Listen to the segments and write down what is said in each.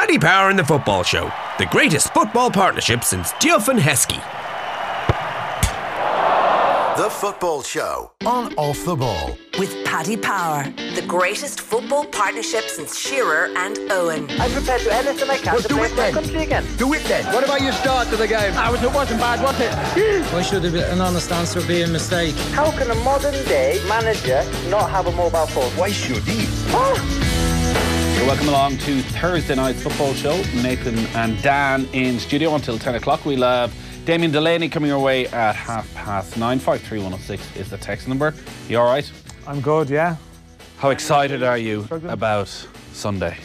Paddy Power and the Football Show, the greatest football partnership since Diouf and Heskey. The Football Show on Off the Ball. With Paddy Power, the greatest football partnership since Shearer and Owen. I'm prepared to do anything I can to play for my country again. Do it then. What about your start to the game? It wasn't bad, was it? Why should an honest answer be a mistake? How can a modern day manager not have a mobile phone? Why should he? So welcome along to Thursday night's football show. Nathan and Dan in studio until 10 o'clock. We'll have Damien Delaney coming your way at 9:30. 53106 is the text number. You all right? I'm good, yeah. How excited are you about Sunday?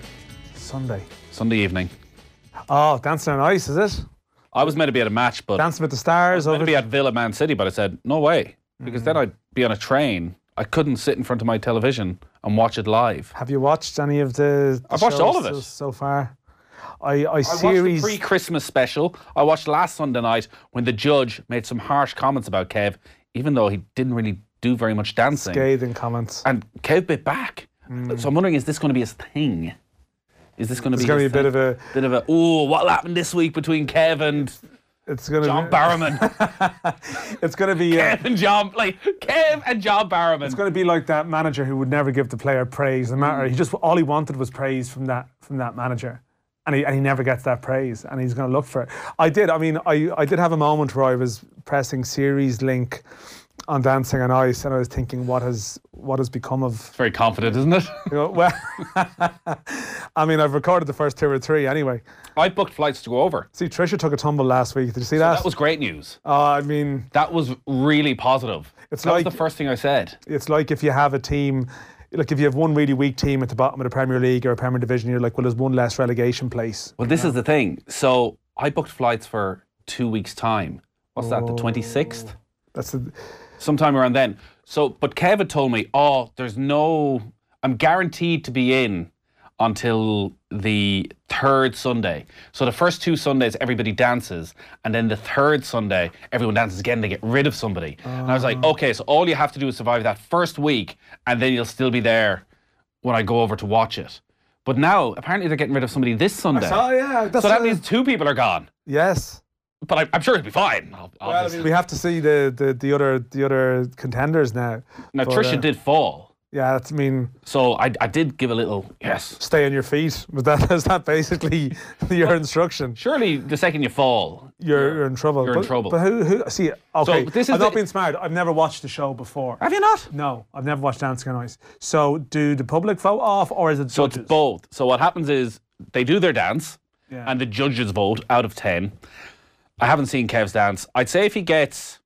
Sunday evening. Oh, Dancing on Ice, is it? I was meant to be at a match, but Dancing with the Stars. I was meant to be at Villa Man City, but I said, no way. Because then I'd be on a train. I couldn't sit in front of my television and watch it live. Have you watched any of the I've watched all of it. So far? I watched the pre-Christmas special. I watched last Sunday night when the judge made some harsh comments about Kev, even though he didn't really do very much dancing. Scathing comments. And Kev bit back. So I'm wondering, is this going to be his thing? Is this going to be a bit of a... oh, what'll happen this week between Kev and John Barrowman? It's going to be... Kev and John Barrowman. It's going to be like that manager who would never give the player praise. No matter, all he wanted was praise from that manager. And he never gets that praise, and he's going to look for it. I did have a moment where I was pressing series link on Dancing on Ice, and I was thinking, what has become of... It's very confident, isn't it? Well, I mean, I've recorded the first 2 or 3 anyway. I booked flights to go over. See, Tricia took a tumble last week. Did you see that? That was great news. I mean... That was really positive. That was the first thing I said. It's like if you have a team... Like if you have one really weak team at the bottom of the Premier League or a Premier Division, you're like, well, there's one less relegation place. Well, this is the thing. So I booked flights for 2 weeks' time. What's that, the 26th? Sometime around then. So, but Kev had told me, I'm guaranteed to be in until the third Sunday. So the first 2 Sundays, everybody dances. And then the third Sunday, everyone dances again. They get rid of somebody. And I was like, okay, so all you have to do is survive that first week, and then you'll still be there when I go over to watch it. But now, apparently they're getting rid of somebody this Sunday. Yeah. So that means 2 people are gone. Yes. But I'm sure it'll be fine. Well, I mean, we have to see the other contenders now. Now, Tricia did fall. Yeah, So I did give a little, yes. Stay on your feet. Is that basically your instruction? Surely the second you fall, you're in trouble. You're in trouble. But who see, okay, so I'm not being smart. I've never watched the show before. Have you not? No, I've never watched Dancing on Ice. So do the public vote off, or is it So judges? it's both. So what happens is they do their dance, and the judges vote out of 10. I haven't seen Kev's dance. I'd say if he gets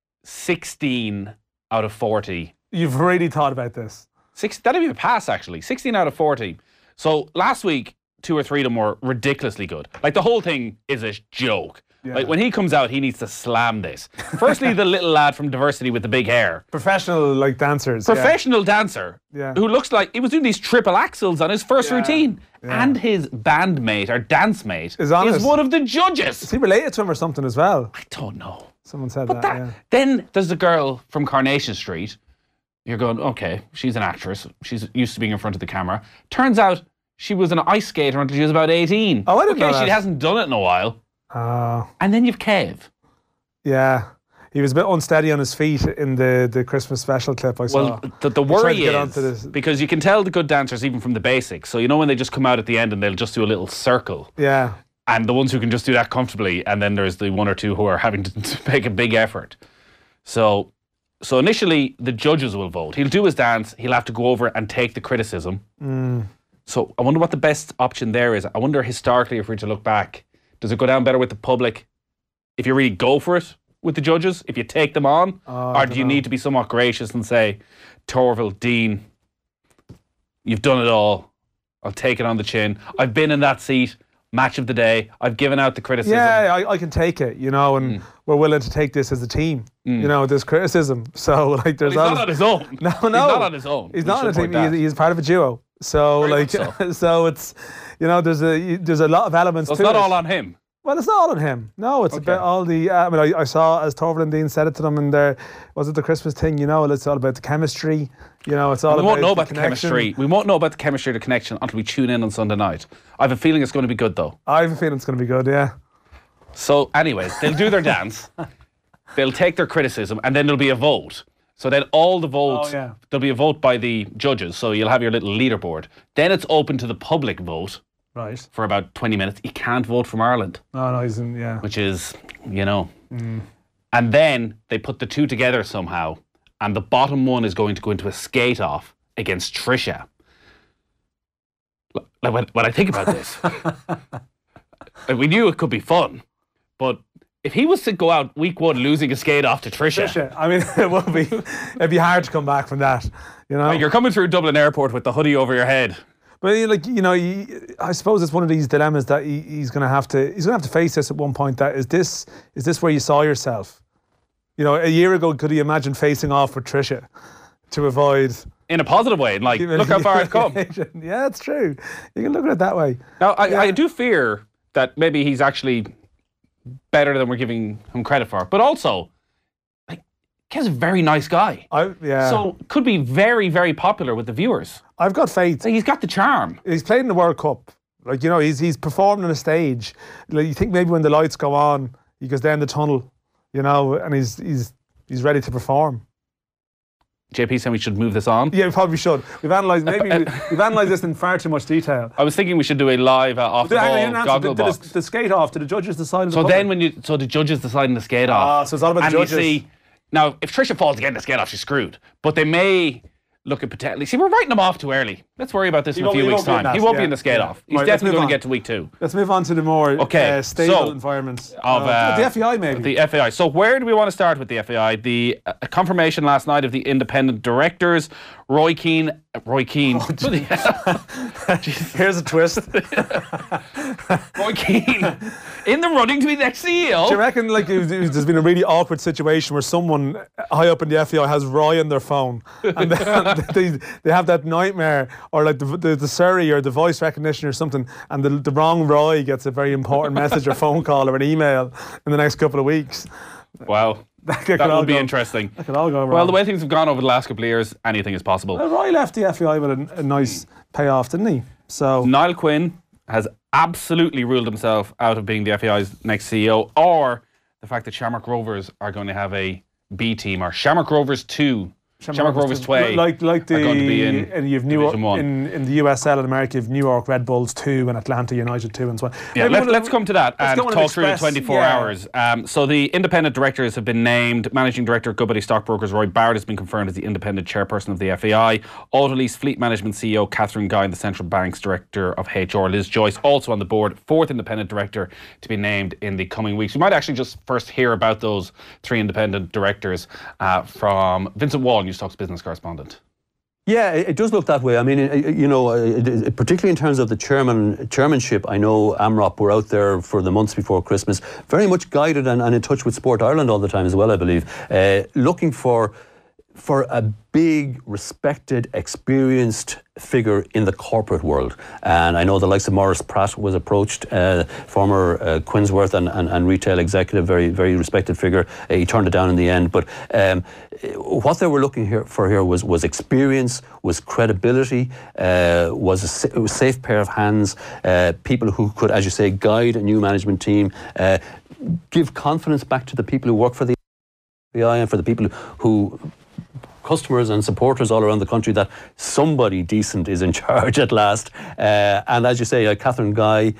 16 out of 40... You've really thought about this. That'd be a pass, actually. 16 out of 40. So last week, 2 or 3 of them were ridiculously good. Like, the whole thing is a joke. Yeah. Like, when he comes out, he needs to slam this. Firstly, the little lad from Diversity with the big hair. Professional, dancers. Professional dancer. Yeah. Who looks like he was doing these triple axels on his first routine. Yeah. And his bandmate, or dance mate, is one of the judges. Is he related to him or something as well? I don't know. Someone said that. Then there's the girl from Coronation Street. You're going, okay, she's an actress. She's used to being in front of the camera. Turns out she was an ice skater until she was about 18. Oh, I didn't know that. She hasn't done it in a while. And then you've Kev. Yeah. He was a bit unsteady on his feet in the Christmas special clip I saw. Well, the worry is, because you can tell the good dancers even from the basics. So you know when they just come out at the end and they'll just do a little circle. Yeah. And the ones who can just do that comfortably, and then there's the 1 or 2 who are having to make a big effort. So initially, the judges will vote. He'll do his dance. He'll have to go over and take the criticism. So I wonder what the best option there is. I wonder historically, if we were to look back, does it go down better with the public if you really go for it with the judges, if you take them on? Or do you need to be somewhat gracious and say, Torvill, Dean, you've done it all. I'll take it on the chin. I've been in that seat. Match of the day. I've given out the criticism. Yeah, I can take it, and we're willing to take this as a team. There's criticism. So, there's... He's not on his own. No. He's not on his own. He's not on a team. He's part of a duo. So, so it's, there's a lot of elements to it. It's not all on him. Well, it's not all on him. No, it's about all the. I saw as Torval and Dean said it to them in the Christmas thing. It's all about the chemistry. It's all. We about won't know about the connection. chemistry. We won't know about the chemistry or the connection until we tune in on Sunday night. I have a feeling it's going to be good, though. I have a feeling it's going to be good. Yeah. So, anyways, they'll do their dance. They'll take their criticism, and then there'll be a vote. So then all the votes, there'll be a vote by the judges. So you'll have your little leaderboard. Then it's open to the public vote. Right. For about 20 minutes. You can't vote from Ireland. No, he's in, Which is, And then they put the two together somehow, and the bottom one is going to go into a skate-off against Trisha. Like when I think about this, we knew it could be fun, but if he was to go out week one losing a skate-off to Trisha, I mean, it'd be hard to come back from that. Like you're coming through Dublin Airport with the hoodie over your head. But I suppose it's one of these dilemmas that he's going to have to face this at one point. That is this where you saw yourself? A year ago, could he imagine facing off with Trisha to avoid in a positive way? Like, look how far I've come. Yeah, it's true. You can look at it that way. Now, I do fear that maybe he's actually better than we're giving him credit for, but also, Kev's a very nice guy. So could be very, very popular with the viewers. I've got faith. He's got the charm. He's played in the World Cup. He's performed on a stage. You think maybe when the lights go on, he goes down the tunnel, and he's ready to perform. JP said we should move this on. Yeah, we probably should. We've analysed this in far too much detail. I was thinking we should do a live off the ball goggle box. The skate off. Did the judges decide? So the judges deciding the skate off. So it's all about the judges. You see, now if Trisha falls again, the skate off, she's screwed. But they may look at potentially. See, we're writing him off too early. Let's worry about this in a few weeks' time. He won't be in the skate off. He's definitely going to get to week 2. Let's move on to the more stable environments of the FAI, maybe. The FAI. So where do we want to start with the FAI? The confirmation last night of the independent directors, Roy Keane. Oh, here's a twist. Roy Keane in the running to be the next CEO. Do you reckon there's been a really awkward situation where someone high up in the FAI has Roy on their phone and they have that nightmare, or like the Siri or the voice recognition or something, and the wrong Roy gets a very important message or phone call or an email in the next couple of weeks? Wow. That would be interesting. That could all go wrong. Well, the way things have gone over the last couple of years, anything is possible. Well, Roy left the FAI with a nice payoff, didn't he? So Niall Quinn has absolutely ruled himself out of being the FAI's next CEO, or the fact that Shamrock Rovers are going to have a B team, or Shamrock Rovers 2. Shamrock Rovers 2 like the, are going to be in you've New York, Division 1. in the USL in America, you've New York Red Bulls 2 and Atlanta United 2 and so on. Yeah, let's come to that and talk through the 24 hours. So the independent directors have been named. Managing Director of Goodbody Stockbrokers Roy Barrett has been confirmed as the independent chairperson of the FAI. Autolease Fleet Management CEO Catherine Guy and the Central Bank's Director of HR Liz Joyce also on the board. 4th independent director to be named in the coming weeks. We might actually just first hear about those 3 independent directors from Vincent Wall, Newstalk's business correspondent. Yeah, it does look that way. I mean, particularly in terms of the chairmanship, I know AMROP were out there for the months before Christmas, very much guided and in touch with Sport Ireland all the time as well, I believe, looking for a big, respected, experienced figure in the corporate world. And I know the likes of Maurice Pratt was approached, former Quinsworth and retail executive, very, very respected figure. He turned it down in the end. But what they were looking for here was experience, was credibility, was a safe pair of hands, people who could, as you say, guide a new management team, give confidence back to the people who work for the FAI and for the people who customers and supporters all around the country that somebody decent is in charge at last. And as you say, Catherine Guy,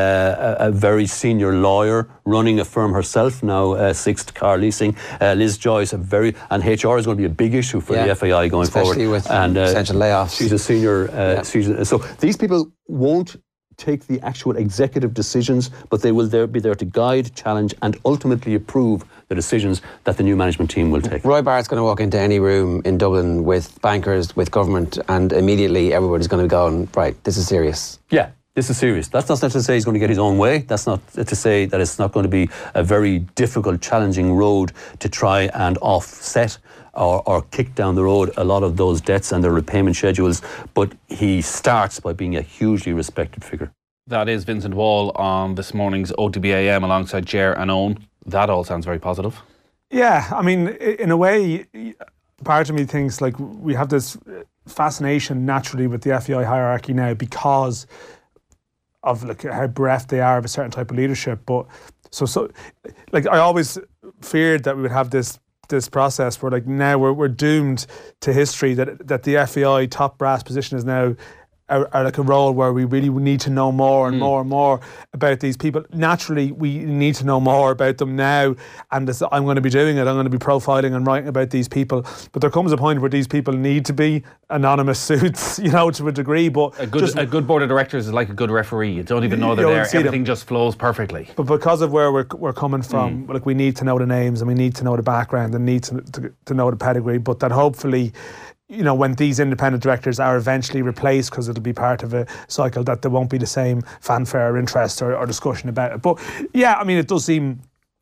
a very senior lawyer, running a firm herself now, Sixt Car Leasing. Liz Joyce, and HR is going to be a big issue for the FAI going forward. Especially with potential layoffs. She's a senior. So these people won't take the actual executive decisions, but they will be there to guide, challenge and ultimately approve the decisions that the new management team will take. Roy Barrett's going to walk into any room in Dublin with bankers, with government, and immediately everybody's going to be going, right, this is serious. Yeah, this is serious. That's not to say he's going to get his own way. That's not to say that it's not going to be a very difficult, challenging road to try and offset or kick down the road a lot of those debts and their repayment schedules. But he starts by being a hugely respected figure. That is Vincent Wall on this morning's OTBAM alongside Ger and Owen. That all sounds very positive. Yeah, I mean, in a way, part of me thinks like we have this fascination naturally with the FAI hierarchy now because of like how bereft they are of a certain type of leadership. But so like I always feared that we would have this process where like now we're doomed to history, that the FAI top brass position is now are like a role where we really need to know more and more and more about these people. Naturally, we need to know more about them now, and I'm going to be doing it. I'm going to be profiling and writing about these people. But there comes a point where these people need to be anonymous suits, to a degree. But a good board of directors is like a good referee. You don't even know they're there. Everything just flows perfectly. But because of where we're coming from, like we need to know the names and we need to know the background and need to know the pedigree. But that hopefully, when these independent directors are eventually replaced, because it'll be part of a cycle, that there won't be the same fanfare or interest or discussion about it. But yeah, I mean, it does seem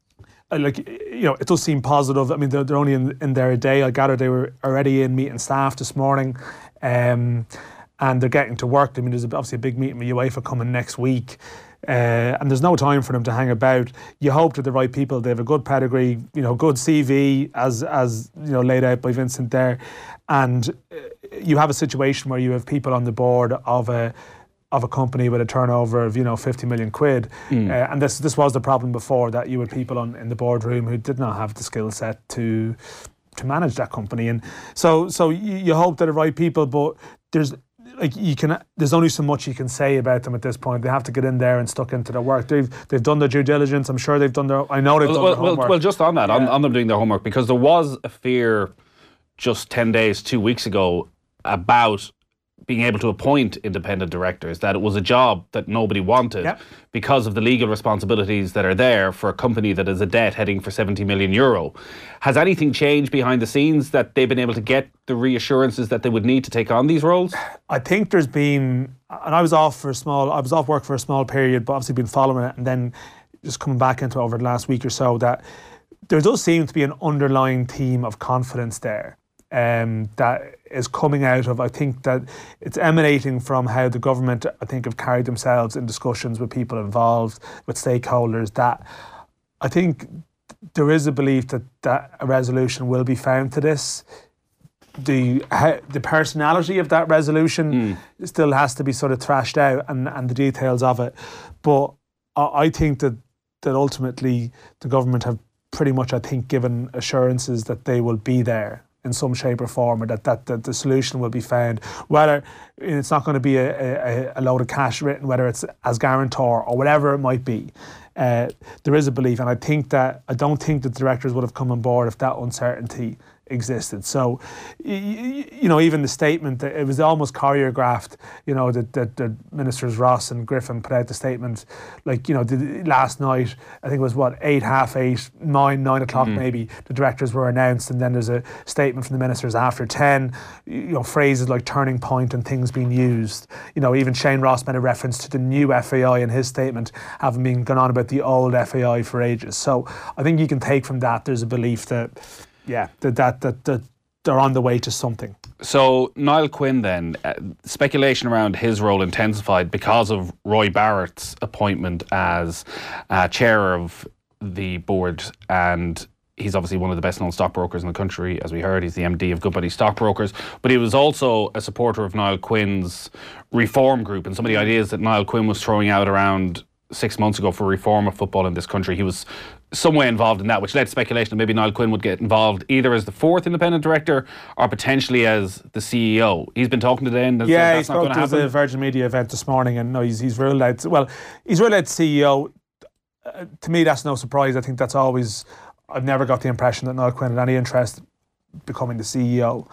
it does seem positive. I mean, they're only in there a day. I gather they were already in meeting staff this morning, and they're getting to work. I mean, there's obviously a big meeting with UEFA coming next week. And there's no time for them to hang about. You hope that the right people. They have a good pedigree, good CV as laid out by Vincent there, and you have a situation where you have people on the board of a company with a turnover of 50 million quid, and this was the problem before, that you had people in the boardroom who did not have the skill set to manage that company, and so you hope that the right people, but there's only so much you can say about them at this point. They have to get in there and stuck into their work. They've done their due diligence. I'm sure they've done their. I know they've done their homework. Well, just on that, on them doing their homework, because there was a fear just 10 days, 2 weeks ago about being able to appoint independent directors, that it was a job that nobody wanted because of the legal responsibilities that are there for a company that has a debt heading for €70 million. Has anything changed behind the scenes that they've been able to get the reassurances that they would need to take on these roles? I think there's been, and I was off work for a small period, but obviously been following it and then just coming back into it over the last week or so, that there does seem to be an underlying theme of confidence there. That is coming out of, I think that it's emanating from how the government, I think, have carried themselves in discussions with people involved, with stakeholders, that I think there is a belief that a resolution will be found to this. The personality of that resolution still has to be sort of thrashed out, and the details of it. But I think that ultimately the government have pretty much, I think, given assurances that they will be there in some shape or form, or that the solution will be found. Whether it's not going to be a load of cash written, whether it's as guarantor or whatever it might be, there is a belief, and I don't think that the directors would have come on board if that uncertainty existed. So, even the statement, that it was almost choreographed, that the ministers Ross and Griffin put out the statement, last night, I think it was 8, half 8, 9 o'clock maybe, the directors were announced, and then there's a statement from the ministers after 10, phrases like turning point and things being used. Even Shane Ross made a reference to the new FAI in his statement, having been gone on about the old FAI for ages. So I think you can take from that there's a belief that that they're on the way to something. So Niall Quinn then, speculation around his role intensified because of Roy Barrett's appointment as chair of the board, and he's obviously one of the best known stockbrokers in the country, as we heard. He's the MD of Goodbody Stockbrokers, but he was also a supporter of Niall Quinn's reform group, and some of the ideas that Niall Quinn was throwing out around 6 months ago for reform of football in this country. He was some way involved in that, which led to speculation that maybe Niall Quinn would get involved either as the fourth independent director or potentially as the CEO. He's been talking today, and he spoke to the Virgin Media event this morning, and no, he's ruled out. Well, he's ruled out CEO. To me, that's no surprise. I think that's always. I've never got the impression that Niall Quinn had any interest in becoming the CEO.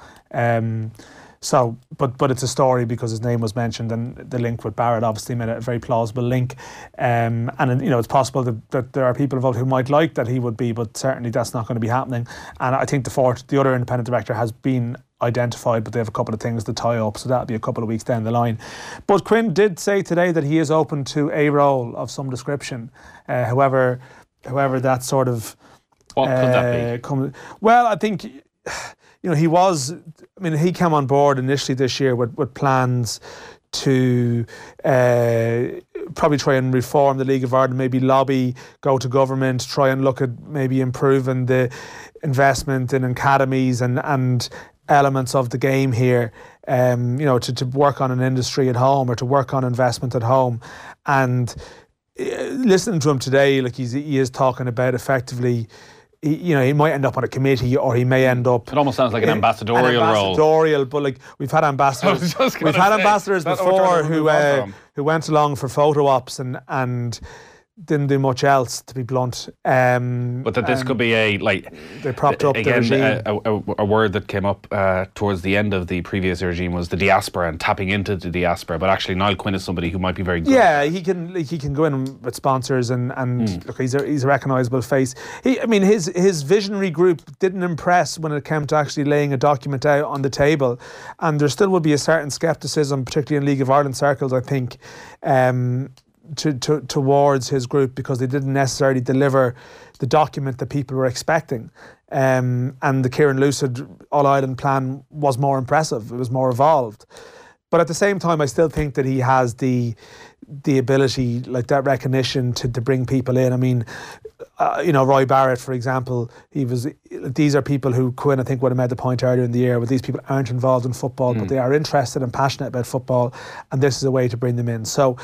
So, but it's a story because his name was mentioned, and the link with Barrett obviously made it a very plausible link. And it's possible that there are people involved who might like that he would be, but certainly that's not going to be happening. And I think the other independent director has been identified, but they have a couple of things to tie up, so that'll be a couple of weeks down the line. But Quinn did say today that he is open to a role of some description, however that sort of. What could that be? Well, I think. He came on board initially this year with plans to probably try and reform the League of Ireland, maybe lobby, go to government, try and look at maybe improving the investment in academies and elements of the game here, to work on an industry at home or to work on investment at home. And listening to him today, like he is talking about effectively, he might end up on a committee, or he may end up. It almost sounds like an ambassadorial role. But like we've had ambassadors before who went along for photo ops and didn't do much else, to be blunt. But that this could be they propped up again, the regime. A word that came up towards the end of the previous regime was the diaspora and tapping into the diaspora. But actually, Niall Quinn is somebody who might be very good. Yeah, he can go in with sponsors and look, he's a recognisable face. His visionary group didn't impress when it came to actually laying a document out on the table, and there still would be a certain scepticism, particularly in League of Ireland circles, I think. Towards his group, because they didn't necessarily deliver the document that people were expecting. And the Kieran Lucid All-Ireland plan was more impressive. It was more evolved. But at the same time, I still think that he has the ability, like that recognition to bring people in. I mean, Roy Barrett, for example, these are people who Quinn, I think, would have made the point earlier in the year, where these people aren't involved in football, but they are interested and passionate about football, and this is a way to bring them in. So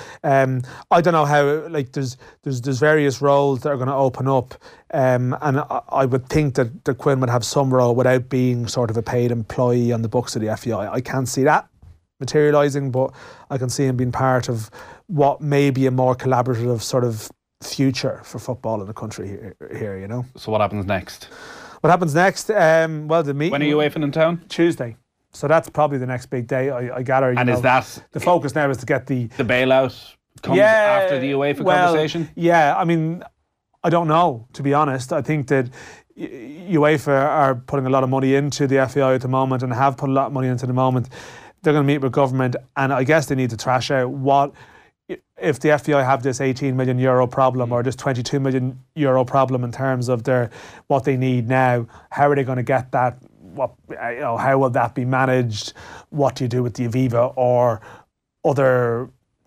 I don't know how, like, there's various roles that are going to open up, and I would think that Quinn would have some role without being sort of a paid employee on the books of the FAI. I can't see that materialising, but I can see him being part of what may be a more collaborative sort of future for football in the country here. So what happens next? What happens next? The meeting. When are you UEFA in town? Tuesday. So that's probably the next big day, I gather. And is that the focus now is to get the bailout comes after the UEFA conversation? Yeah, I mean, I don't know, to be honest. I think that UEFA are putting a lot of money into the FAI at the moment, and have put a lot of money into the moment. They're going to meet with government, and I guess they need to thrash out what, if the FAI have this €18 million problem or this €22 million problem in terms of what they need now, how are they going to get that? How will that be managed? What do you do with the Aviva or other?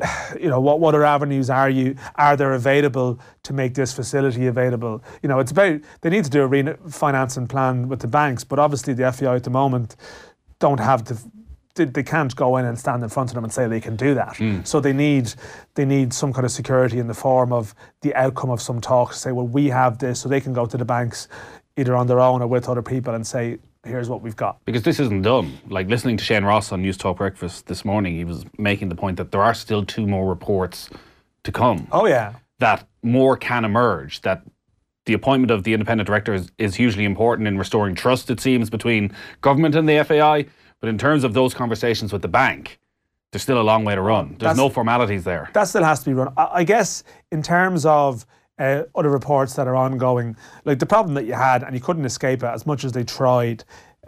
What other avenues are there available to make this facility available? It's about, they need to do a refinancing plan with the banks, but obviously the FAI at the moment don't have they can't go in and stand in front of them and say they can do that. So they need some kind of security in the form of the outcome of some talks, say, well, we have this, so they can go to the banks either on their own or with other people and say, here's what we've got. Because this isn't done. Like, listening to Shane Ross on News Talk Breakfast this morning, he was making the point that there are still 2 more reports to come. Oh, yeah. That more can emerge, that the appointment of the independent director is hugely important in restoring trust, it seems, between government and the FAI. But in terms of those conversations with the bank, there's still a long way to run. There's no formalities there. That still has to be run. I guess in terms of other reports that are ongoing, like the problem that you had, and you couldn't escape it as much as they tried,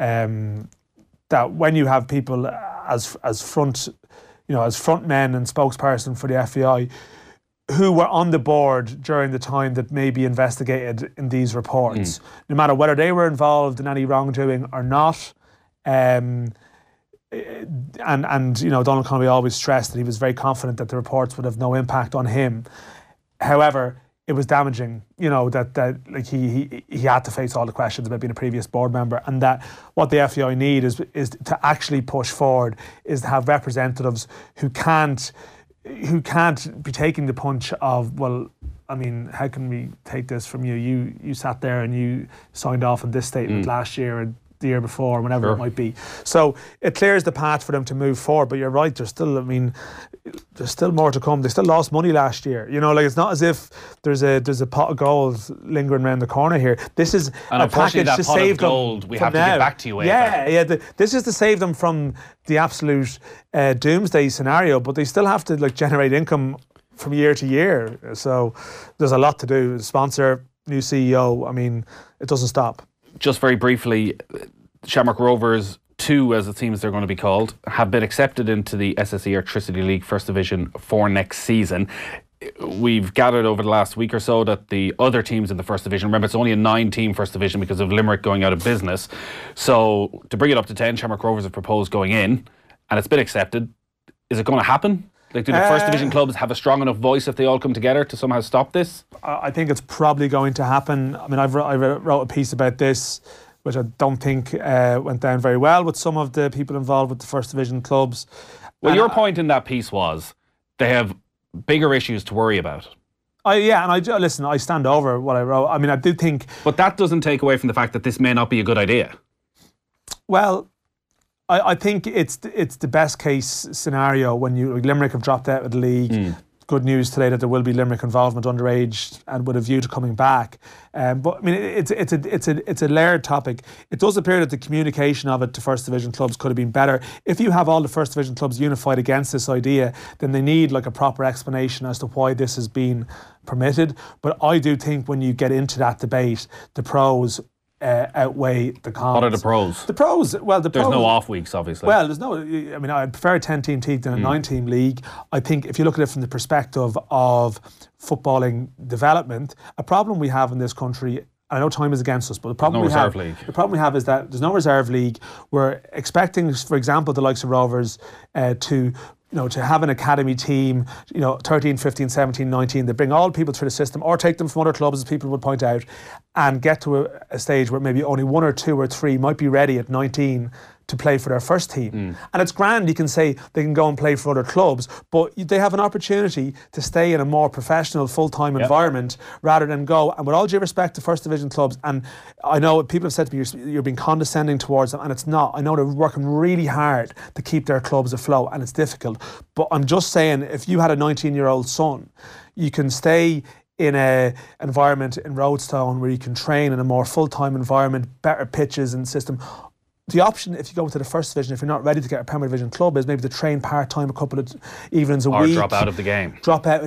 that when you have people as front men and spokesperson for the FAI who were on the board during the time that may be investigated in these reports, no matter whether they were involved in any wrongdoing or not. And Donald Connolly always stressed that he was very confident that the reports would have no impact on him. However, it was damaging, that like he had to face all the questions about being a previous board member, and that what the FAI need is to actually push forward, is to have representatives who can't be taking the punch of, well, I mean, how can we take this from you? You sat there and you signed off on this statement last year and the year before, whenever it might be. So it clears the path for them to move forward. But you're right, there's still more to come. They still lost money last year. It's not as if there's a pot of gold lingering around the corner here. This is a package to save them. We have to get back to you. This is to save them from the absolute doomsday scenario. But they still have to generate income from year to year. So there's a lot to do. Sponsor, new CEO. I mean, it doesn't stop. Just very briefly, Shamrock Rovers 2, as it seems they're going to be called, have been accepted into the SSE Electricity League First Division for next season. We've gathered over the last week or so that the other teams in the First Division, remember it's only a 9-team First Division because of Limerick going out of business. So to bring it up to 10, Shamrock Rovers have proposed going in, and it's been accepted. Is it going to happen? Like, do the first division clubs have a strong enough voice if they all come together to somehow stop this? I think it's probably going to happen. I mean, I wrote a piece about this, which I don't think went down very well with some of the people involved with the first division clubs. Well, your point in that piece was they have bigger issues to worry about. Listen, I stand over what I wrote. I mean, I do think... But that doesn't take away from the fact that this may not be a good idea. Well, I think it's the best case scenario when Limerick have dropped out of the league. Good news today that there will be Limerick involvement underage and with a view to coming back. But I mean, it's a layered topic. It does appear that the communication of it to first division clubs could have been better. If you have all the first division clubs unified against this idea, then they need like a proper explanation as to why this has been permitted. But I do think when you get into that debate, the pros outweigh the cons. What are the pros? The pros, there's no off weeks, obviously. Well, there's no. I mean, I prefer a 10-team league than a 9-team league. I think if you look at it from the perspective of footballing development, a problem we have in this country. I know time is against us, but the problem we have is that there's no reserve league. We're expecting, for example, the likes of Rovers to have an academy team, 13, 15, 17, 19, they bring all people through the system or take them from other clubs, as people would point out, and get to a stage where maybe only 1 or 2 or 3 might be ready at 19 to play for their first team. And it's grand, you can say they can go and play for other clubs, but they have an opportunity to stay in a more professional, full-time environment rather than go. And with all due respect to first division clubs, and I know people have said to me, you're being condescending towards them, and it's not. I know they're working really hard to keep their clubs afloat, and it's difficult. But I'm just saying, if you had a 19-year-old son, you can stay in a environment in Roadstone where you can train in a more full-time environment, better pitches and system. The option, if you go to the first division, if you're not ready to get a Premier Division club, is maybe to train part-time a couple of evenings a week. Or drop out of the game.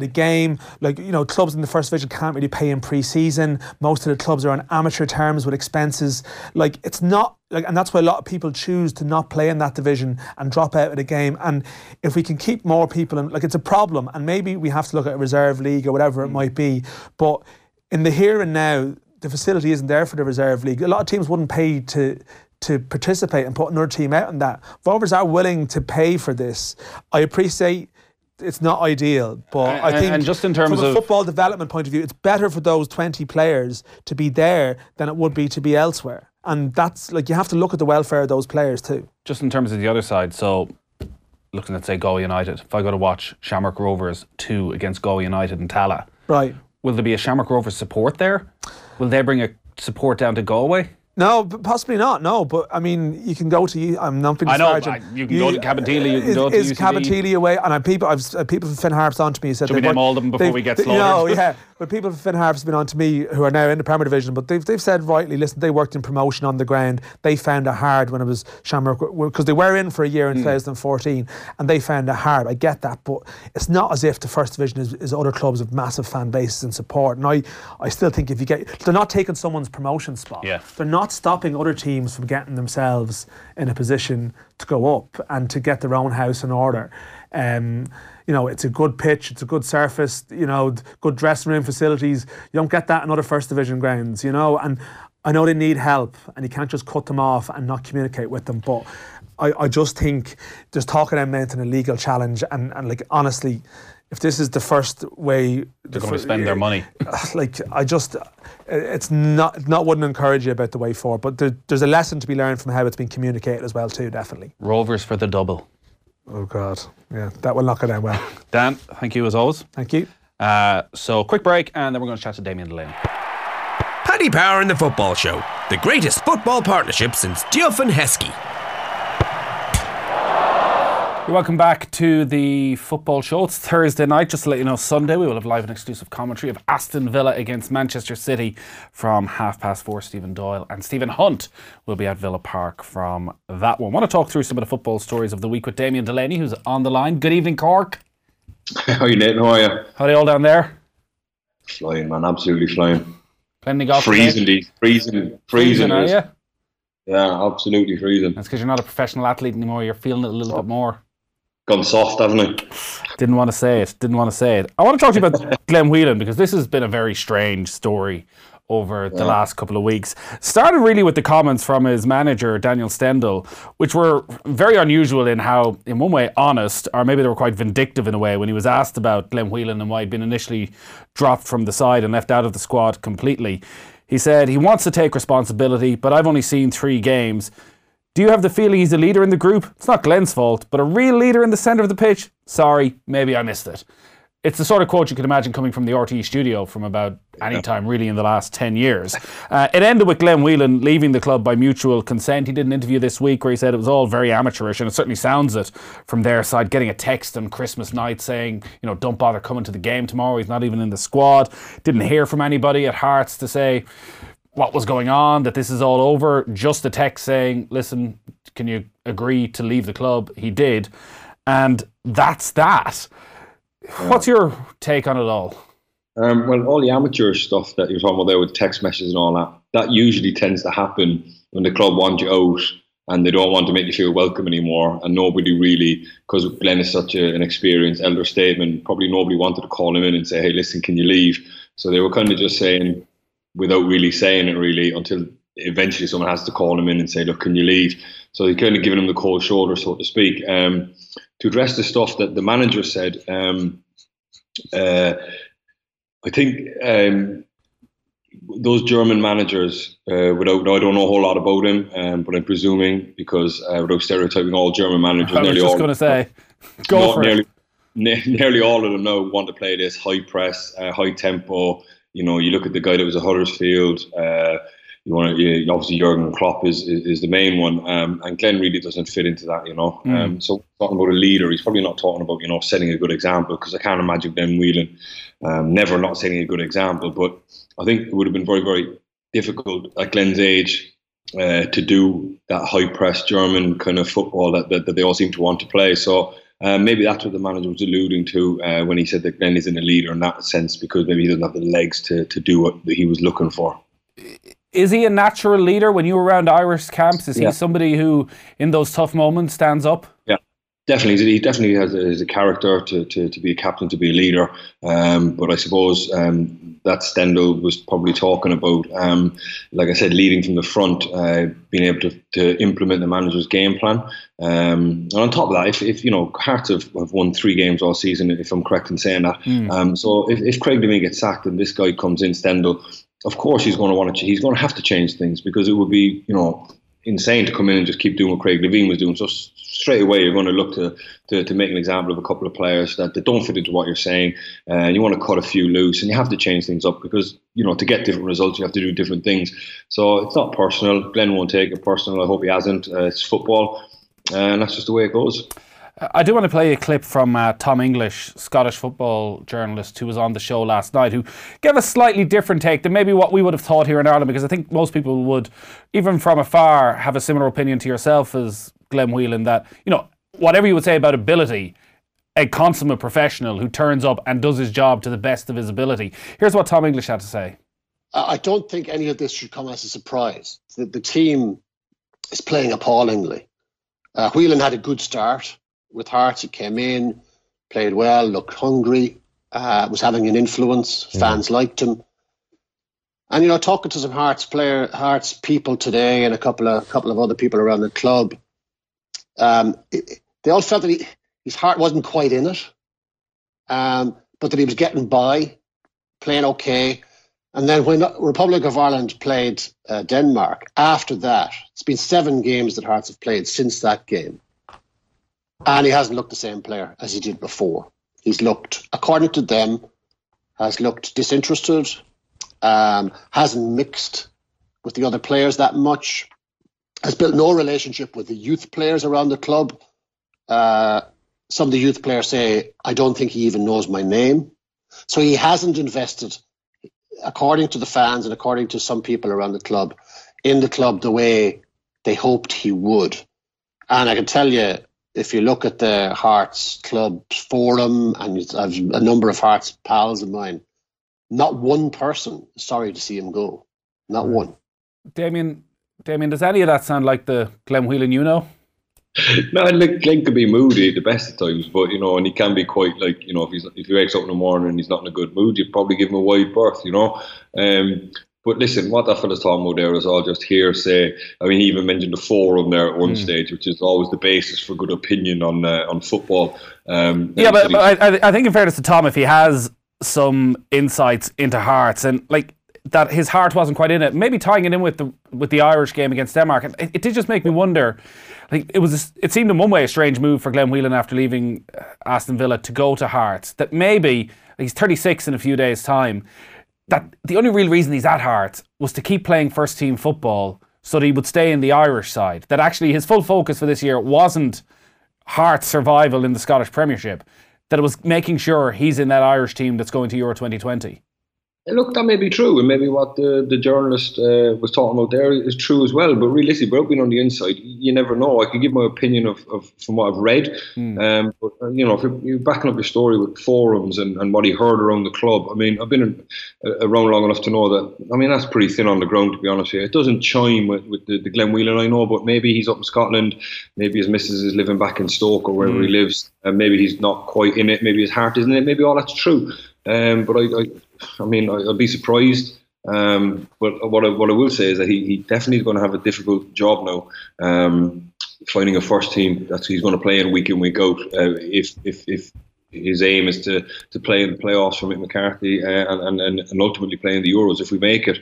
Like, clubs in the first division can't really pay in pre-season. Most of the clubs are on amateur terms with expenses. Like, it's not... and that's why a lot of people choose to not play in that division and drop out of the game. And if we can keep more people in... it's a problem. And maybe we have to look at a reserve league or whatever it might be. But in the here and now, the facility isn't there for the reserve league. A lot of teams wouldn't pay to participate and put another team out in that. Rovers are willing to pay for this. I appreciate it's not ideal, but I think and just in terms from a of football development point of view, it's better for those 20 players to be there than it would be to be elsewhere. And that's you have to look at the welfare of those players too. Just in terms of the other side, so looking at, say, Galway United, if I go to watch Shamrock Rovers 2 against Galway United in Tala, right? Will there be a Shamrock Rovers support there? Will they bring a support down to Galway? No, possibly not. No, but I mean, you can go to. I'm not being disparaging. You can go to Cabinteely. You can go to UCD. Is Cabinteely away? And I've people from Finn Harps on to me. Said should we name all of them before we get slaughtered? No, yeah. But people from Finn Harps have been on to me who are now in the Premier Division. But they've said rightly. Listen, they worked in promotion on the ground. They found it hard when it was Shamrock, because they were in for a year in 2014, and they found it hard. I get that, but it's not as if the First Division is other clubs with massive fan bases and support. And I still think if you they're not taking someone's promotion spot. Yeah. They're not stopping other teams from getting themselves in a position to go up and to get their own house in order. It's a good pitch, it's a good surface, good dressing room facilities. You don't get that in other First Division grounds, and I know they need help and you can't just cut them off and not communicate with them, but I just think there's talk of them mounting a legal challenge and honestly, if this is the first way they're going to spend their money, it's not wouldn't encourage you about the way forward. But there's a lesson to be learned from how it's been communicated as well too. Definitely. Rovers for the double. Oh God, yeah, that will knock it down well. Dan, thank you as always. Thank you. So quick break, and then we're going to chat to Damien Delaney. Paddy Power and the Football Show, the greatest football partnership since Diouf and Heskey. Welcome back to the Football Show. It's Thursday night. Just to let you know, Sunday we will have live and exclusive commentary of Aston Villa against Manchester City from 4:30. Stephen Doyle and Stephen Hunt will be at Villa Park from that one. I want to talk through some of the football stories of the week with Damien Delaney, who's on the line. Good evening, Cork. How are you, Nathan? How are you? How are they all down there? Flying, man. Absolutely flying. Playing golf freezing, Freezing, are you? Yeah, absolutely freezing. That's because you're not a professional athlete anymore. You're feeling it a little bit more. Gone soft, haven't I? Didn't want to say it. I want to talk to you about Glen Whelan, because this has been a very strange story over the last couple of weeks. Started really with the comments from his manager, Daniel Stendel, which were very unusual in how, in one way, honest, or maybe they were quite vindictive in a way, when he was asked about Glenn Whelan and why he'd been initially dropped from the side and left out of the squad completely. He said he wants to take responsibility, but I've only seen 3 games. Do you have the feeling he's a leader in the group? It's not Glenn's fault, but a real leader in the centre of the pitch? Sorry, maybe I missed it. It's the sort of quote you can imagine coming from the RTE studio from about any time really in the last 10 years. It ended with Glenn Whelan leaving the club by mutual consent. He did an interview this week where he said it was all very amateurish, and it certainly sounds it from their side, getting a text on Christmas night saying, don't bother coming to the game tomorrow. He's not even in the squad. Didn't hear from anybody at Hearts to say what was going on, that this is all over. Just a text saying, listen, can you agree to leave the club? He did. And that's that. What's your take on it all? Well, all the amateur stuff that you're talking about there with text messages and all that usually tends to happen when the club want you out and they don't want to make you feel welcome anymore. And nobody really, because Glenn is such an experienced elder statesman, probably nobody wanted to call him in and say, hey, listen, can you leave? So they were kind of just saying, without really saying it really, until eventually someone has to call him in and say, look, can you leave? So they're kind of giving him the cold shoulder, so to speak. To address the stuff that the manager said, I think those German managers, I don't know a whole lot about him, but I'm presuming, because without stereotyping all German managers, I was just going to say, go for it. Nearly all of them now want to play this high press, high tempo. You look at the guy that was at Huddersfield. Obviously Jurgen Klopp is the main one, and Glenn really doesn't fit into that, So talking about a leader, he's probably not talking about setting a good example, because I can't imagine Glenn Whelan never not setting a good example. But I think it would have been very, very difficult at Glenn's age to do that high press German kind of football that they all seem to want to play. So maybe that's what the manager was alluding to when he said that Glenn isn't a leader in that sense, because maybe he doesn't have the legs to do what he was looking for. Is he a natural leader when you were around Irish camps? Is he somebody who, in those tough moments, stands up? Yeah, definitely. He definitely has a character to be a captain, to be a leader. But I suppose that Stendel was probably talking about, like I said, leading from the front, being able to implement the manager's game plan. And on top of that, if Hearts have won 3 games all season, if I'm correct in saying that. So if Craig Levein gets sacked and this guy comes in, Stendel, of course he's going to have to change things, because it would be insane to come in and just keep doing what Craig Levein was doing. So straight away you're going to look to make an example of a couple of players that don't fit into what you're saying, and you want to cut a few loose, and you have to change things up, because to get different results you have to do different things. So it's not personal. Glenn won't take it personal. I hope he hasn't. It's football, and that's just the way it goes. I do want to play a clip from Tom English, Scottish football journalist, who was on the show last night, who gave a slightly different take than maybe what we would have thought here in Ireland, because I think most people would, even from afar, have a similar opinion to yourself as Glenn Whelan, that, whatever you would say about ability, a consummate professional who turns up and does his job to the best of his ability. Here's what Tom English had to say. I don't think any of this should come as a surprise. The team is playing appallingly. Whelan had a good start with Hearts. He came in, played well, looked hungry, was having an influence. Fans liked him. And talking to some Hearts people today, and a couple of other people around the club, they all felt that his heart wasn't quite in it, but that he was getting by, playing okay. And then when Republic of Ireland played Denmark, after that, it's been 7 games that Hearts have played since that game. And he hasn't looked the same player as he did before. He's looked, according to them, has looked disinterested, hasn't mixed with the other players that much, has built no relationship with the youth players around the club. Some of the youth players say, I don't think he even knows my name. So he hasn't invested, according to the fans and according to some people around the club, in the club the way they hoped he would. And I can tell you, if you look at the Hearts Club forum, and I've a number of Hearts pals of mine, not one person is sorry to see him go. Not one. Damien, does any of that sound like the Glenn Whelan you know? No, Glenn could be moody at the best of times, but and he can be quite if he wakes up in the morning and he's not in a good mood, you'd probably give him a wide berth, But listen, what that fella's talking about there is all just hearsay. I mean, he even mentioned the forum there at one stage, which is always the basis for good opinion on football. But I think in fairness to Tom, if he has some insights into Hearts and like that his heart wasn't quite in it, maybe tying it in with the Irish game against Denmark, it did just make me wonder. Like it seemed in one way a strange move for Glenn Whelan after leaving Aston Villa to go to Hearts. That maybe he's 36 in a few days' time. That the only real reason he's at Hearts was to keep playing first team football so that he would stay in the Irish side. That actually his full focus for this year wasn't Hearts' survival in the Scottish Premiership. That it was making sure he's in that Irish team that's going to Euro 2020. Look, that may be true, and maybe what the journalist was talking about there is true as well. But realistically, without being on the inside, you never know. I could give my opinion of from what I've read. But, if you're backing up your story with forums and what he heard around the club, I mean, I've been around long enough to know that, I mean, that's pretty thin on the ground, to be honest with you. It doesn't chime with the Glenn Whelan I know, but maybe he's up in Scotland, maybe his missus is living back in Stoke or wherever he lives, and maybe he's not quite in it, maybe his heart isn't in it, maybe all that's true. But I mean, I'd be surprised. But what I will say is that he definitely is going to have a difficult job now. Finding a first team that he's going to play in week out. If his aim is to play in the playoffs for Mick McCarthy and ultimately play in the Euros if we make it.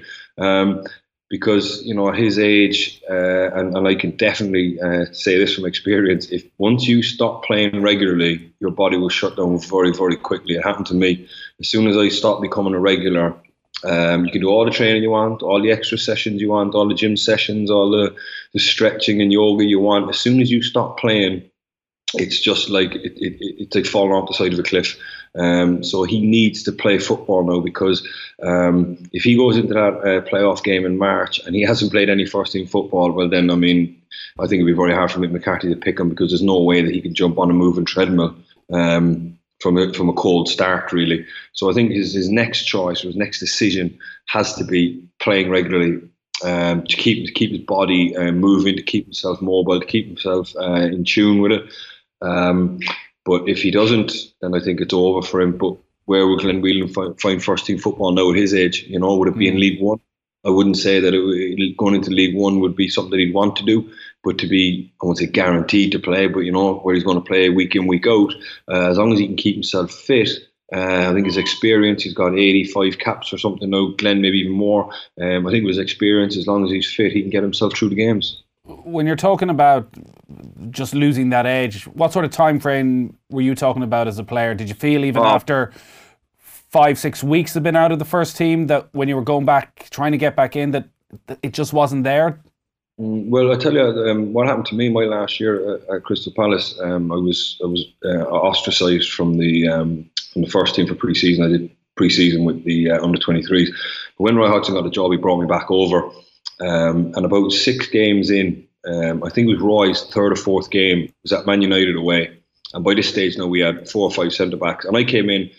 Because at his age, and I can definitely say this from experience, if once you stop playing regularly, your body will shut down very, very quickly. It happened to me. As soon as I stopped becoming a regular, you can do all the training you want, all the extra sessions you want, all the gym sessions, all the stretching and yoga you want. As soon as you stop playing, it's just like it's like falling off the side of a cliff. So he needs to play football now, because if he goes into that playoff game in March and he hasn't played any first team football, well then, I mean, I think it'd be very hard for Mick McCarthy to pick him, because there's no way that he can jump on a moving treadmill from a cold start, really. So I think his next choice or his next decision has to be playing regularly. To keep his body moving, to keep himself mobile, to keep himself in tune with it. But if he doesn't, then I think it's over for him. But where will Glenn Whelan find first team football now at his age? Would it be in League One? I wouldn't say that going into League One would be something that he'd want to do, but to be, I won't say guaranteed to play, but where he's going to play week in, week out, as long as he can keep himself fit. I think his experience, he's got 85 caps or something now, Glenn maybe even more. I think with his experience, as long as he's fit, he can get himself through the games. When you're talking about just losing that age, what sort of time frame were you talking about as a player? Did you feel even after 5-6 weeks of being out of the first team that when you were going back, trying to get back in, that it just wasn't there? Well, I tell you, what happened to me my last year at Crystal Palace, I was ostracised from the first team for pre-season. I did pre-season with the under-23s. But when Roy Hodgson got the job, he brought me back over. And about 6 games in, I think it was Roy's third or fourth game, was at Man United away. And by this stage now we had 4 or 5 centre-backs. And I came in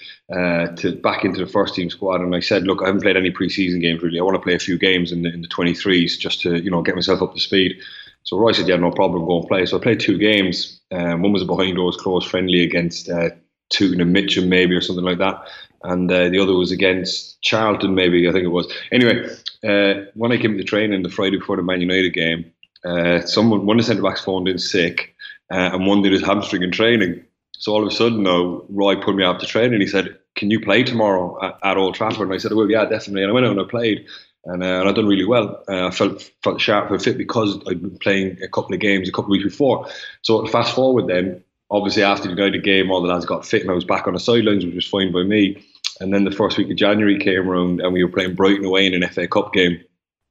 back into the first team squad, and I said, look, I haven't played any pre-season games really. I want to play a few games in the 23s just to get myself up to speed. So Roy said, yeah, no problem, go and play. So I played 2 games. One was a behind-doors close friendly against Tooting and Mitcham maybe, or something like that. And the other was against Charlton maybe, I think it was. Anyway, when I came to training the Friday before the Man United game, one of the centre-backs phoned in sick, and one did his hamstring in training. So all of a sudden now, Roy put me out to training, and he said, can you play tomorrow at Old Trafford? And I said, well, yeah, definitely. And I went out and I played, and I'd done really well. I felt sharp and fit because I'd been playing a couple of games a couple of weeks before. So fast forward then, obviously after the United game, all the lads got fit and I was back on the sidelines, which was fine by me. And then the first week of January came around and we were playing Brighton away in an FA Cup game.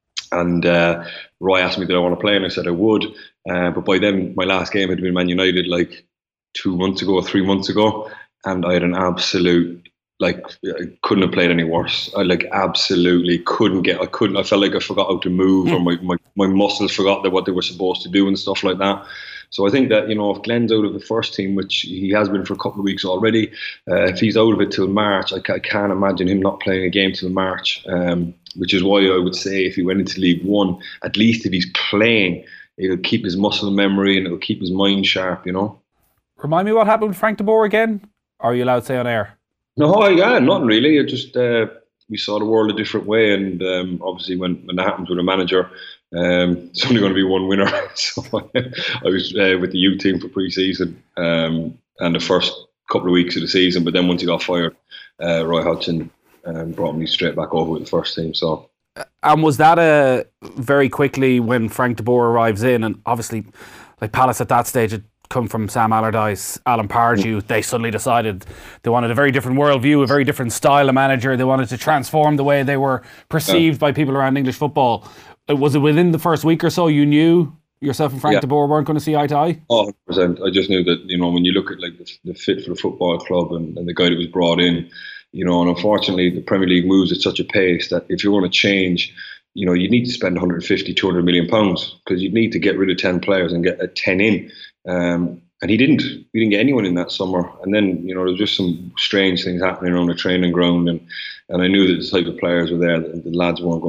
And Roy asked me, did I want to play? And I said I would. But by then, my last game had been Man United like 2 months ago or 3 months ago. And I had an absolute, I couldn't have played any worse. I absolutely couldn't I felt like I forgot how to move, or my muscles forgot what they were supposed to do and stuff like that. So I think that, if Glenn's out of the first team, which he has been for a couple of weeks already, if he's out of it till March, I can't imagine him not playing a game till March, which is why I would say if he went into League One, at least if he's playing, it'll keep his muscle memory and it'll keep his mind sharp, Remind me what happened with Frank de Boer again? Or are you allowed to say on air? No, yeah, nothing really. It just we saw the world a different way. And obviously, when that happens with a manager, it's only going to be one winner. So I was with the youth team for pre-season and the first couple of weeks of the season. But then once he got fired, Roy Hodgson brought me straight back over with the first team. So. And was that very quickly when Frank de Boer arrives in, and obviously, like Palace at that stage had come from Sam Allardyce, Alan Pardew, they suddenly decided they wanted a very different worldview, a very different style of manager. They wanted to transform the way they were perceived by people around English football. Was it within the first week or so you knew yourself and Frank de Boer weren't going to see eye to eye? 100%. I just knew that, when you look at like the fit for the football club and the guy that was brought in, and unfortunately the Premier League moves at such a pace that if you want to change, you need to spend 150, 200 million pounds, because you need to get rid of 10 players and get a 10 in. And he didn't. We didn't get anyone in that summer. And then, there was just some strange things happening on the training ground, and I knew that the type of players were there. The lads weren't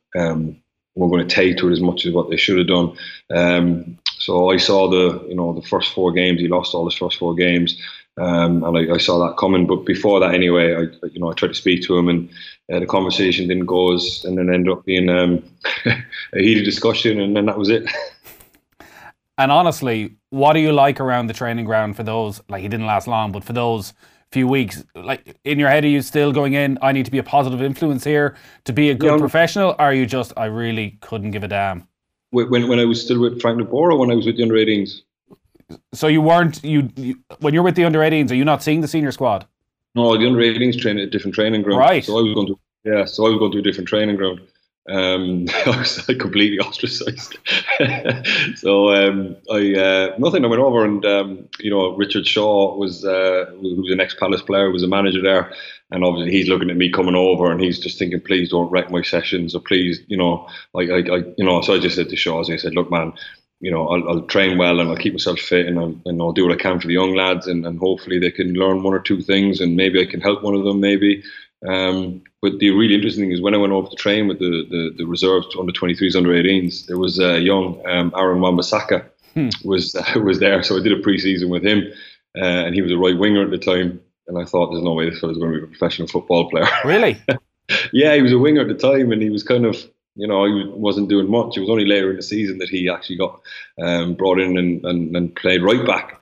going to take to it as much as what they should have done. So I saw the first 4 games. He lost all his first 4 games. And I saw that coming, but before that, anyway, I tried to speak to him, and the conversation didn't go and then ended up being a heated discussion, and then that was it. And honestly, what do you like around the training ground for those? Like, he didn't last long, but for those few weeks, like in your head, are you still going in? I need to be a positive influence here to be a good professional. Or are you just, I really couldn't give a damn? When I was still with Frank de Boer, or when I was with the under-18s. So you weren't when you're with the under-18s, are you not seeing the senior squad? No, the under-18s train at a different training ground. Right. So I was going to a different training ground. I was completely ostracised. So nothing. I went over, and Richard Shaw was who was an ex-Palace player, was a manager there, and obviously he's looking at me coming over, and he's just thinking, please don't wreck my sessions, or please, So I just said to Shaw, I said, look, man. I'll train well, and I'll keep myself fit, and I'll do what I can for the young lads, and hopefully they can learn 1 or 2 things, and maybe I can help one of them, maybe. But the really interesting thing is when I went over to train with the reserves, under 23s, under 18s, there was a young Aaron Wan-Bissaka was there, so I did a pre-season with him, and he was a right winger at the time, and I thought, there's no way this fella's going to be a professional football player. Really? Yeah, he was a winger at the time, and he was kind of. He wasn't doing much. It was only later in the season that he actually got brought in and played right back.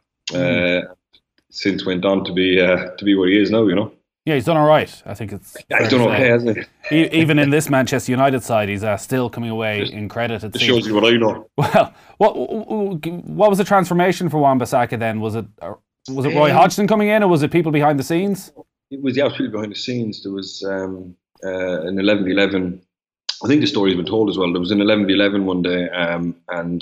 Since went on to be what he is now. Yeah, he's done all right. I think it's. Yeah, he's done okay, hasn't he? Even in this Manchester United side, he's still coming away in credit. It shows you what I know. Well, what was the transformation for Wan-Bissaka then? Was it Roy Hodgson coming in, or was it people behind the scenes? It was people behind the scenes. There was an 11-11. I think the story's been told as well. There was an 11-11 one day, and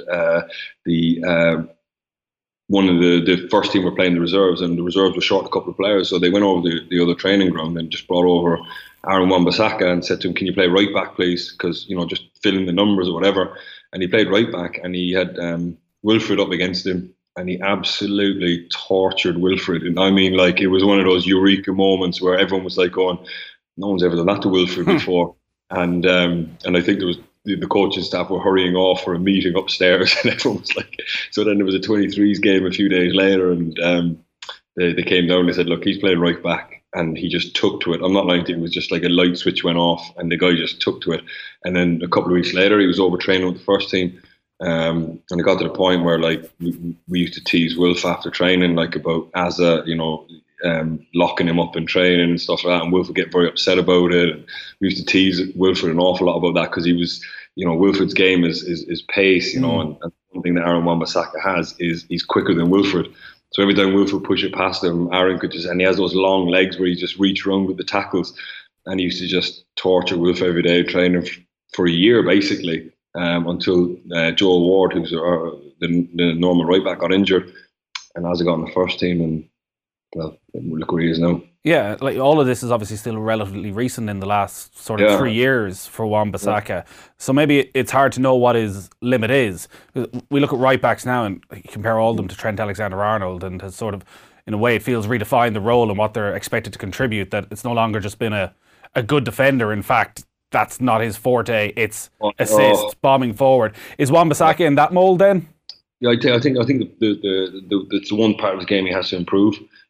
one of the first team were playing the reserves, and the reserves were short a couple of players, so they went over the other training ground and just brought over Aaron Wan-Bissaka and said to him, "Can you play right back, please? Because just fill in the numbers or whatever." And he played right back, and he had Wilfred up against him, and he absolutely tortured Wilfred. And I mean, like, it was one of those eureka moments where everyone was like going, "No one's ever done that to Wilfred before." And I think there was the coaching staff were hurrying off for a meeting upstairs, and everyone was like, so then there was a 23s game a few days later, and they came down and they said, look, he's playing right back, and he just took to it. I'm not lying to you, it was just like a light switch went off, and the guy just took to it. And then a couple of weeks later, he was overtraining with the first team, and it got to the point where, like, we used to tease Wilf after training, like, about Azza, locking him up in training and stuff like that, and Wilf would get very upset about it. And we used to tease Wilfred an awful lot about that, because he was, Wilfred's game is pace, and one thing that Aaron Wan-Bissaka has is he's quicker than Wilfred. So every time Wilfred push it past him, Aaron could and he has those long legs where he just reach around with the tackles, and he used to just torture Wilf every day, training for a year basically, until Joel Ward, who's the normal right back, got injured, and as he got in the first team, and well, look where he is now. Yeah, like, all of this is obviously still relatively recent in the last sort of 3 years for Wan-Bissaka. Yeah. So maybe it's hard to know what his limit is. We look at right backs now and compare all of them to Trent Alexander-Arnold, and has sort of, in a way, it feels redefined the role and what they're expected to contribute, that it's no longer just been a good defender. In fact, that's not his forte. It's assists, bombing forward. Is Wan-Bissaka in that mould then? Yeah, I think that's the one part of his game he has to improve.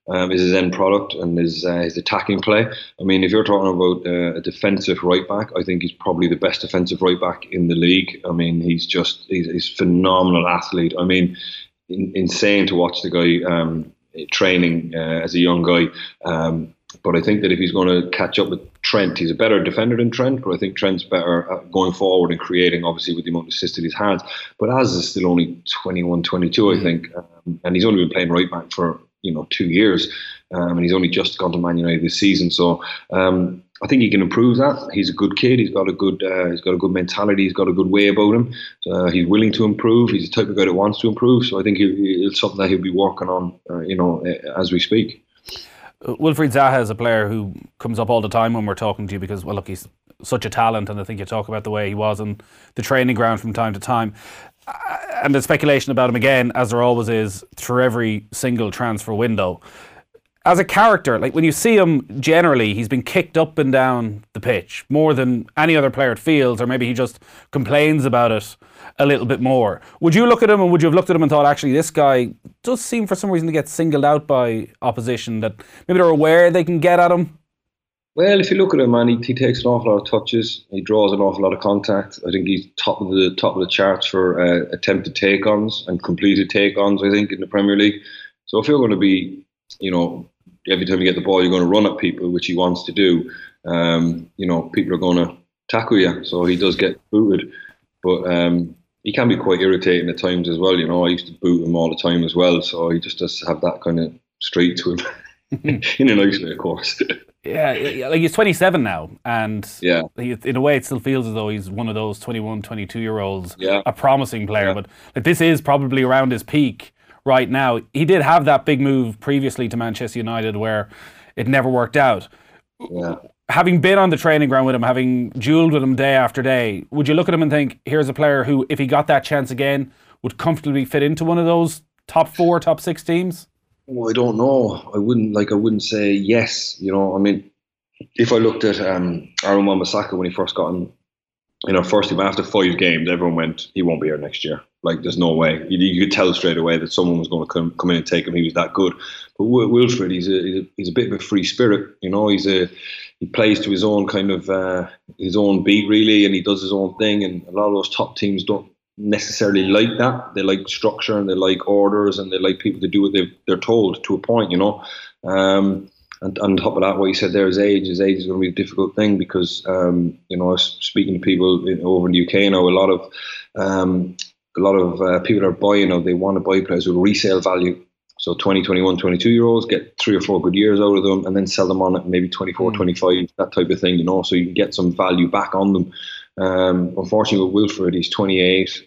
is his end product and his attacking play. I mean, if you're talking about a defensive right back, I think he's probably the best defensive right back in the league. I mean, he's a phenomenal athlete. I mean, insane to watch the guy training as a young guy. But I think that if he's going to catch up with Trent, he's a better defender than Trent, but I think Trent's better going forward and creating, obviously, with the amount of assists that he's had. But Az is still only 21, 22, I think. And he's only been playing right back for 2 years, and he's only just gone to Man United this season. So I think he can improve that. He's a good kid. He's got a good mentality. He's got a good way about him. He's willing to improve. He's the type of guy that wants to improve. So I think it's something that he'll be working on, as we speak. Wilfried Zaha is a player who comes up all the time when we're talking to you because, well, look, he's such a talent, and I think you talk about the way he was on the training ground from time to time. And there's speculation about him again, as there always is, through every single transfer window. As a character, like when you see him, generally, he's been kicked up and down the pitch more than any other player it feels, or maybe he just complains about it a little bit more. Would you look at him, and would you have looked at him and thought, actually, this guy does seem for some reason to get singled out by opposition, that maybe they're aware they can get at him? Well, if you look at him, man, he takes an awful lot of touches. He draws an awful lot of contact. I think he's top of the charts for attempted take-ons and completed take-ons, I think, in the Premier League. So if you're going to be, every time you get the ball, you're going to run at people, which he wants to do. People are going to tackle you. So he does get booted. But he can be quite irritating at times as well. I used to boot him all the time as well. So he just does have that kind of streak to him in a nice way, of course. Yeah, like he's 27 now, and yeah, in a way it still feels as though he's one of those 21, 22-year-olds, yeah, a promising player. Yeah. But like this is probably around his peak right now. He did have that big move previously to Manchester United where it never worked out. Yeah. Having been on the training ground with him, having duelled with him day after day, would you look at him and think, here's a player who, if he got that chance again, would comfortably fit into one of those top 4, top 6 teams? Well, I don't know. I wouldn't say yes. I mean, if I looked at Aaron Wan-Bissaka when he first got in our first team after 5 games, everyone went, he won't be here next year. Like, there's no way. You could tell straight away that someone was going to come in and take him. He was that good. But Wilfried, he's a bit of a free spirit. He plays to his own kind of his own beat, really, and he does his own thing. And a lot of those top teams don't necessarily like that. They like structure and they like orders and they like people to do what they're told to a point, And on top of that, what you said there is age. His age is going to be a difficult thing because, speaking to people over in the UK now, a lot of people are buying. They want to buy players with resale value. So 20, 21, 22-year-olds, get 3 or 4 good years out of them and then sell them on at maybe 24, 25, that type of thing, so you can get some value back on them. Unfortunately with Wilfried, he's 28.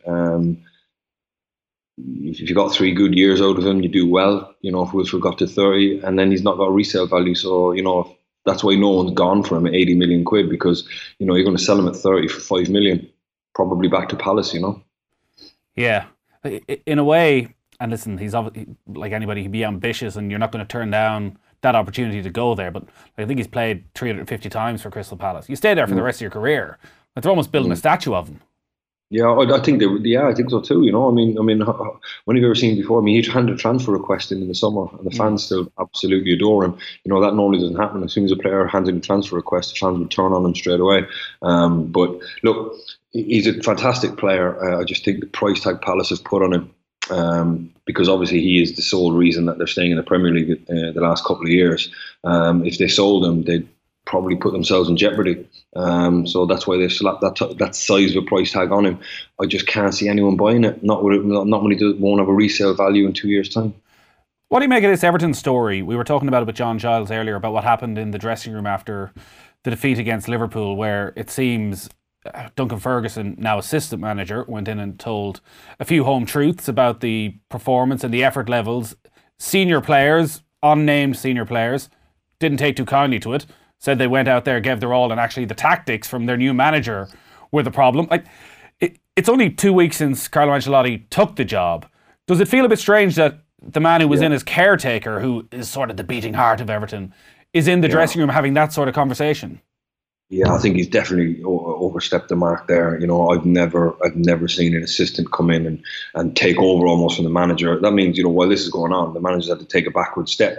If you got 3 good years out of him, you do well. If Wilfried got to 30 and then he's not got resale value. So, that's why no one's gone for him at 80 million quid because, you're going to sell him at 30 for 5 million, probably back to Palace, Yeah. In a way, and listen, he's obviously, like anybody, he'd be ambitious and you're not going to turn down that opportunity to go there. But I think he's played 350 times for Crystal Palace. You stay there for the rest of your career. They're almost building a statue of him. Yeah, I think I think so too. I mean, when have you ever seen before? I mean, he handed a transfer request in the summer, and the fans still absolutely adore him. That normally doesn't happen. As soon as a player hands in a transfer request, the fans would turn on him straight away. But look, he's a fantastic player. I just think the price tag Palace have put on him, because obviously he is the sole reason that they're staying in the Premier League the last couple of years. If they sold him, they'd probably put themselves in jeopardy. So that's why they slapped that size of a price tag on him. I just can't see anyone buying it. Not when he won't have a resale value in 2 years' time. What do you make of this Everton story? We were talking about it with John Giles earlier about what happened in the dressing room after the defeat against Liverpool, where it seems Duncan Ferguson, now assistant manager, went in and told a few home truths about the performance and the effort levels. Senior players, unnamed senior players, didn't take too kindly to it. Said they went out there, gave their all, and actually the tactics from their new manager were the problem. It's only 2 weeks since Carlo Ancelotti took the job. Does it feel a bit strange that the man who was in as caretaker, who is sort of the beating heart of Everton, is in the dressing room having that sort of conversation? Yeah, I think he's definitely overstepped the mark there. I've never seen an assistant come in and take over almost from the manager. That means, while this is going on, the manager's had to take a backward step.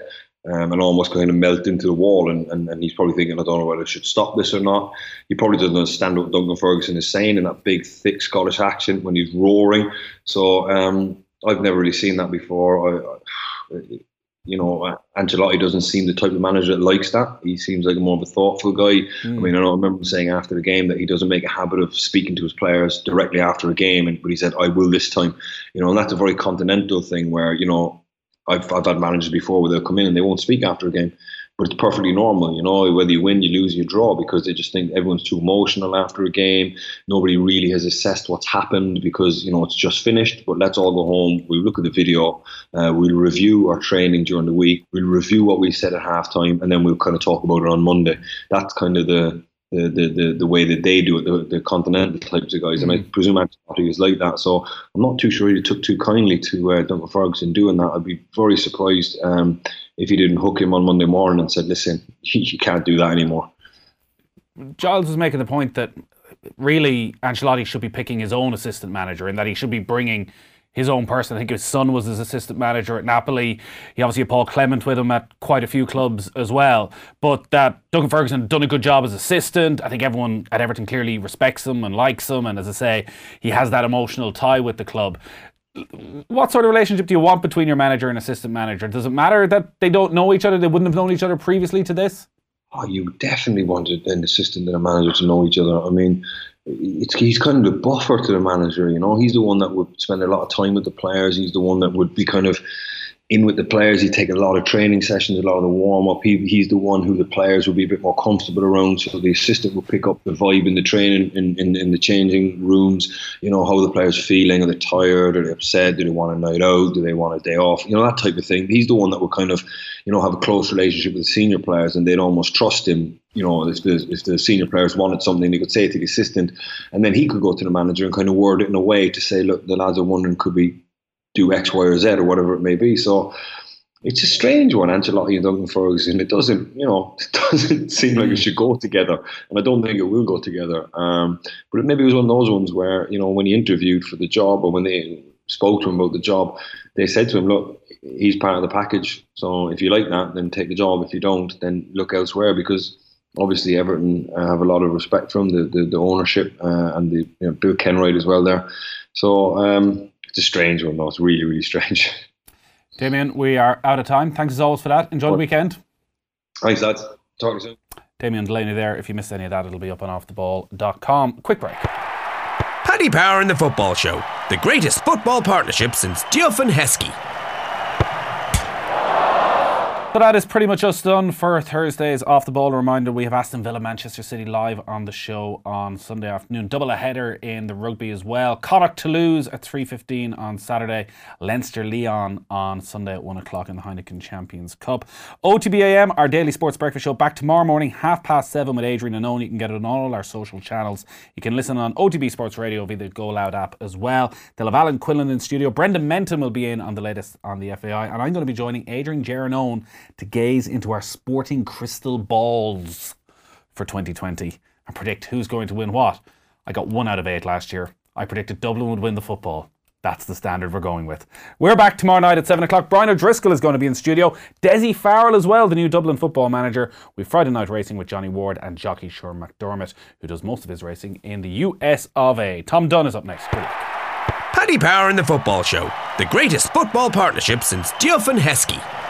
and almost kind of melt into the wall. And he's probably thinking, I don't know whether I should stop this or not. He probably doesn't understand what Duncan Ferguson is saying in that big, thick Scottish accent when he's roaring. So I've never really seen that before. Ancelotti doesn't seem the type of manager that likes that. He seems like more of a thoughtful guy. I mean, I remember him saying after the game that he doesn't make a habit of speaking to his players directly after a game, but he said, I will this time. And that's a very continental thing where, I've had managers before where they'll come in and they won't speak after a game. But it's perfectly normal, whether you win, you lose, you draw, because they just think everyone's too emotional after a game. Nobody really has assessed what's happened because, it's just finished. But let's all go home. We'll look at the video. We'll review our training during the week. We'll review what we said at halftime, and then we'll kind of talk about it on Monday. That's kind of the way that they do it, the continental types of guys. And I presume Ancelotti is like that. So I'm not too sure he took too kindly to Duncan Ferguson doing that. I'd be very surprised if he didn't hook him on Monday morning and said, listen, you can't do that anymore. Giles was making the point that really Ancelotti should be picking his own assistant manager and that he should be bringing his own person. I think his son was his assistant manager at Napoli. He obviously had Paul Clement with him at quite a few clubs as well. But that Duncan Ferguson had done a good job as assistant. I think everyone at Everton clearly respects him and likes him. And as I say, he has that emotional tie with the club. What sort of relationship do you want between your manager and assistant manager? Does it matter that they don't know each other? They wouldn't have known each other previously to this? Oh, you definitely wanted an assistant and a manager to know each other. I mean, he's kind of the buffer to the manager, He's the one that would spend a lot of time with the players. He's the one that would be kind of in with the players. He'd take a lot of training sessions, a lot of the warm-up. He's the one who the players would be a bit more comfortable around, so the assistant would pick up the vibe in the training, in the changing rooms, how the players are feeling. Are they tired? Are they upset? Do they want a night out? Do they want a day off? That type of thing. He's the one that would kind of, have a close relationship with the senior players, and they'd almost trust him. If the senior players wanted something, they could say it to the assistant, and then he could go to the manager and kind of word it in a way to say, look, the lads are wondering, could we do X, Y, or Z, or whatever it may be. So it's a strange one, Ancelotti and Duncan Ferguson. It doesn't seem like it should go together, and I don't think it will go together. But maybe it was one of those ones where, when he interviewed for the job, or when they spoke to him about the job, they said to him, look, he's part of the package. So if you like that, then take the job. If you don't, then look elsewhere, because obviously Everton have a lot of respect from the ownership and the Bill Kenwright as well there. So it's a strange one, though. It's really, really strange. Damien, we are out of time. Thanks as always for that. Enjoy the weekend. Thanks, lads. Talk to you soon. Damien Delaney there. If you missed any of that, it'll be up on offtheball.com. Quick break. Paddy Power and the Football Show. The greatest football partnership since Diouf and Heskey. So that is pretty much us done for Thursday's Off the Ball. A reminder, we have Aston Villa Manchester City live on the show on Sunday afternoon. Double a header in the rugby as well. Connacht Toulouse at 3:15 on Saturday. Leinster Lyon on Sunday at 1 o'clock in the Heineken Champions Cup. OTBAM, our daily sports breakfast show, back tomorrow morning 7:30 with Adrian and Owen. You can get it on all our social channels. You can listen on OTB Sports Radio via the Go Loud app as well. They'll have Alan Quillan in studio. Brendan Menton will be in on the latest on the FAI, and I'm going to be joining Adrian, Ger and Owen to gaze into our sporting crystal balls for 2020 and predict who's going to win what. I got 1 out of 8 last year. I predicted Dublin would win the football. That's the standard we're going with. We're back tomorrow night at 7 o'clock. Brian O'Driscoll is going to be in studio. Desi Farrell as well, the new Dublin football manager. We've Friday night racing with Johnny Ward and jockey Sean McDermott, who does most of his racing in the US of A. Tom Dunn is up next. Good luck. Paddy Power and the Football Show. The greatest football partnership since Diouf and Heskey.